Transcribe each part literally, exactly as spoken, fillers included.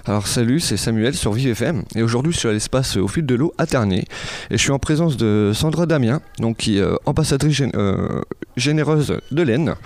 Alors salut, c'est Samuel sur Vive F M et aujourd'hui je suis à l'espace Au Fil de l'Eau à Tergnier et je suis en présence de Sandra Damien, donc qui est euh, ambassadrice gén- euh, généreuse de l'Aisne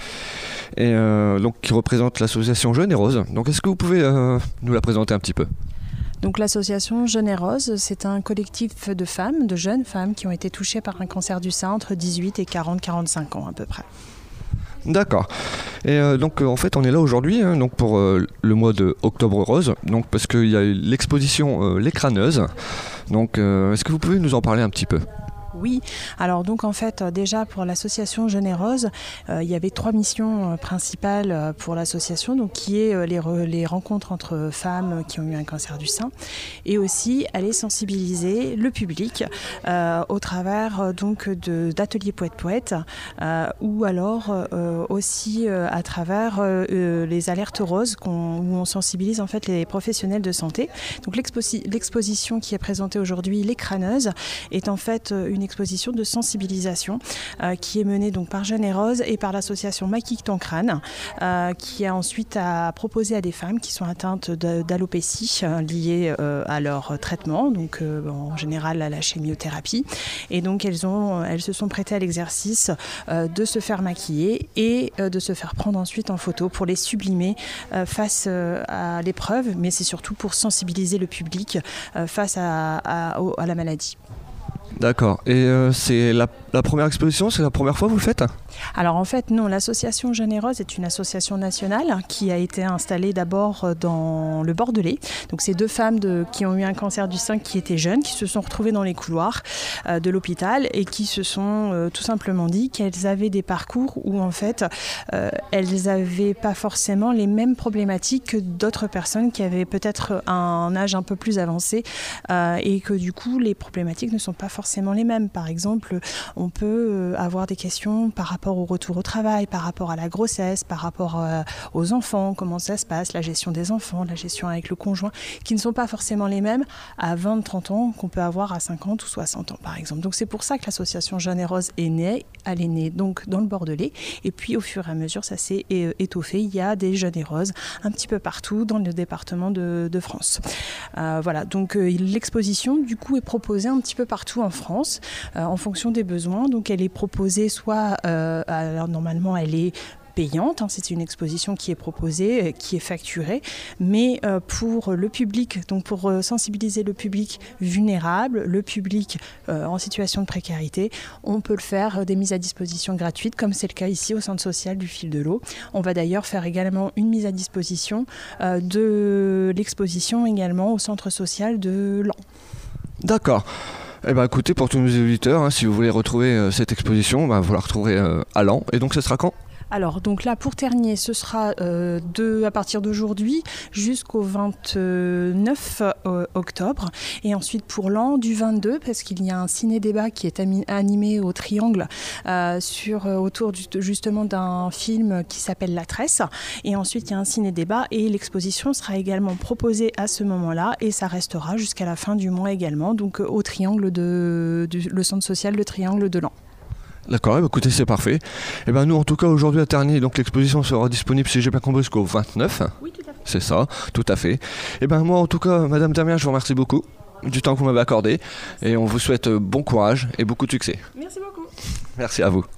et euh, donc qui représente l'association Jeune et Rose. Donc est-ce que vous pouvez euh, nous la présenter un petit peu ? Donc l'association Jeune et Rose, c'est un collectif de femmes, de jeunes femmes qui ont été touchées par un cancer du sein entre dix-huit et quarante à quarante-cinq ans à peu près. D'accord. Et euh, donc euh, en fait on est là aujourd'hui hein, donc pour euh, le mois de Octobre Rose, donc parce qu'il y a eu l'exposition euh, Les Crâneuses. Donc euh, est-ce que vous pouvez nous en parler un petit peu ? Oui, alors donc en fait déjà pour l'association Jeune et Rose, euh, il y avait trois missions euh, principales euh, pour l'association, donc qui est euh, les, re, les rencontres entre femmes qui ont eu un cancer du sein et aussi aller sensibiliser le public euh, au travers euh, donc de, d'ateliers poète-poète euh, ou alors euh, aussi euh, à travers euh, les alertes roses qu'on, où on sensibilise en fait les professionnels de santé. Donc l'exposi- l'exposition qui est présentée aujourd'hui, Les Crâneuses, est en fait une exposition de sensibilisation euh, qui est menée donc par Jeune et Rose et par l'association Maquille ton crâne euh, qui a ensuite à proposer à des femmes qui sont atteintes de, d'alopécie euh, liée euh, à leur traitement, donc euh, en général à la chimiothérapie, et donc elles, ont, elles se sont prêtées à l'exercice euh, de se faire maquiller et euh, de se faire prendre ensuite en photo pour les sublimer euh, face euh, à l'épreuve, mais c'est surtout pour sensibiliser le public euh, face à, à, à la maladie. D'accord. Et euh, c'est la, la première exposition, c'est la première fois que vous le faites ? Alors en fait non, l'association Jeune et Rose est une association nationale qui a été installée d'abord dans le Bordelais. Donc c'est deux femmes de, qui ont eu un cancer du sein qui étaient jeunes, qui se sont retrouvées dans les couloirs euh, de l'hôpital et qui se sont euh, tout simplement dit qu'elles avaient des parcours où en fait euh, elles n'avaient pas forcément les mêmes problématiques que d'autres personnes qui avaient peut-être un âge un peu plus avancé euh, et que du coup les problématiques ne sont pas forcément les mêmes. Par exemple, on peut avoir des questions par rapport au retour au travail, par rapport à la grossesse, par rapport euh, aux enfants, comment ça se passe, la gestion des enfants, la gestion avec le conjoint, qui ne sont pas forcément les mêmes à vingt à trente ans qu'on peut avoir à cinquante ou soixante ans par exemple. Donc c'est pour ça que l'association Jeune et Rose est née, elle est née donc dans le Bordelais et puis au fur et à mesure ça s'est étoffé, il y a des Jeunes et Roses un petit peu partout dans le département de, de France. Euh, voilà, donc euh, l'exposition du coup est proposée un petit peu partout en France euh, en fonction des besoins, donc elle est proposée soit euh, alors normalement elle est payante, hein, c'est une exposition qui est proposée, qui est facturée, mais euh, pour le public, donc pour euh, sensibiliser le public vulnérable, le public euh, en situation de précarité, on peut le faire euh, des mises à disposition gratuites, comme c'est le cas ici au centre social du Fil de l'Eau. On va d'ailleurs faire également une mise à disposition euh, de l'exposition également au centre social de Laon. D'accord. Eh ben écoutez, pour tous nos auditeurs, hein, si vous voulez retrouver euh, cette exposition, ben, vous la retrouverez euh, à Laon. Et donc ce sera quand ? Alors, donc là, pour Tergnier, ce sera euh, de, à partir d'aujourd'hui jusqu'au vingt-neuf euh, octobre. Et ensuite pour Laon, du vingt-deux, parce qu'il y a un ciné-débat qui est ami- animé au Triangle euh, sur, euh, autour du, justement d'un film qui s'appelle La Tresse. Et ensuite, il y a un ciné-débat et l'exposition sera également proposée à ce moment-là et ça restera jusqu'à la fin du mois également, donc au Triangle, de, du, le centre social de Triangle de Laon. D'accord, eh bien, écoutez, c'est parfait. Et ben nous, en tout cas, aujourd'hui à Tergnier, donc l'exposition sera disponible, si j'ai bien compris, jusqu'au vingt-neuf. Oui, tout à fait. C'est ça, tout à fait. Et ben moi, en tout cas, Madame Damien, je vous remercie beaucoup du temps que vous m'avez accordé. Et on vous souhaite bon courage et beaucoup de succès. Merci beaucoup. Merci à vous.